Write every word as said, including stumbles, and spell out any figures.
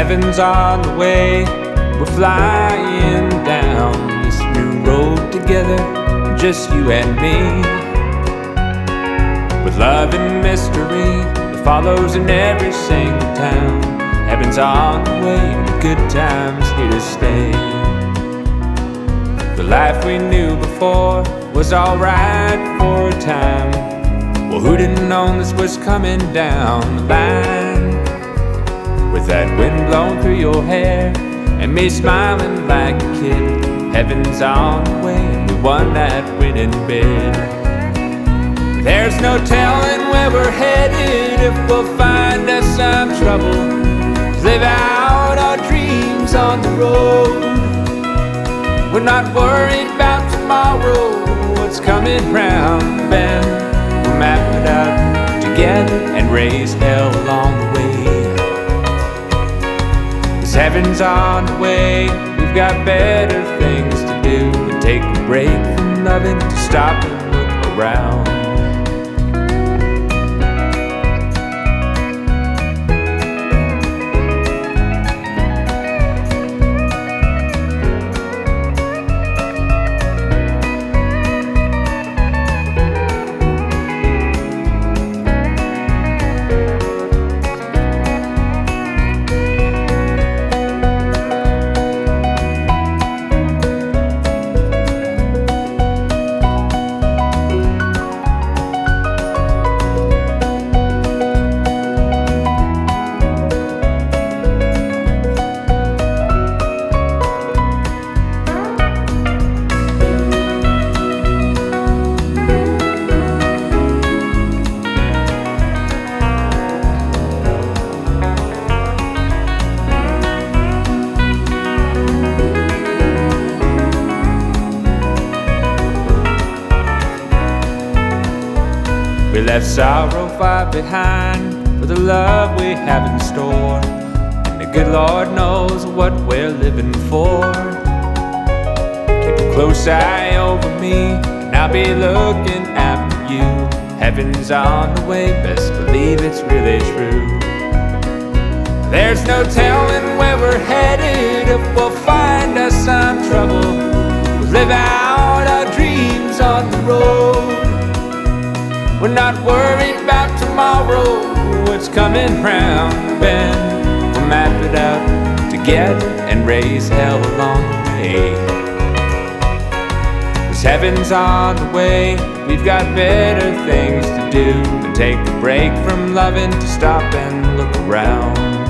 heaven's on the way. We're flying down this new road together, just you and me. With love and mystery that follows in every single town. Heaven's on the way and the good times here to stay. The life we knew before was alright for a time. Well, who'd have known this was coming down the line? With that wind blowing through your hair and me smiling like a kid. Heaven's on the way and we won that winning bid. There's no telling where we're headed if we'll find us some trouble. Live out our dreams on the road. We're not worried about tomorrow, what's coming round the bend. We'll map it out together and raise hell along the way. 'Cause heaven's on the way, we've got better things to do than take a break from loving to stop and look around. We left sorrow far behind for the love we have in store. And the good Lord knows what we're living for. Keep a close eye over me, and I'll be looking after you. Heaven's on the way, best believe it's really true. There's no telling where we're headed if we'll find us some trouble. We'll live out our dreams on the road. We're not worried about tomorrow, what's coming round the bend. We'll map it out together and raise hell along the way. 'Cause heaven's on the way, we've got better things to do than take a break from loving to stop and look around.